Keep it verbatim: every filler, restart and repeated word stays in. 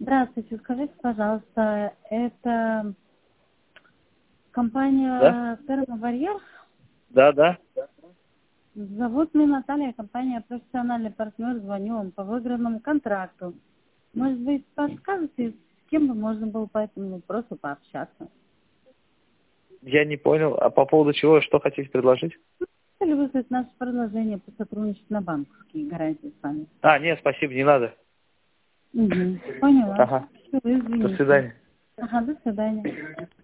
Здравствуйте, скажите, пожалуйста, это компания Да? «Термобарьер»? Да, да. Зовут меня Наталья, компания «Профессиональный партнер», звоню вам по выигранному контракту. Может быть, подскажете, с кем бы можно было по этому вопросу пообщаться? Я не понял. А по поводу чего, что хотите предложить? Или выслать наше предложение по сотрудничеству на банковские гарантии с вами? А, нет, спасибо, не надо. Угу. Поняла. Ага. Все, До извините. свидания. Ага, до свидания.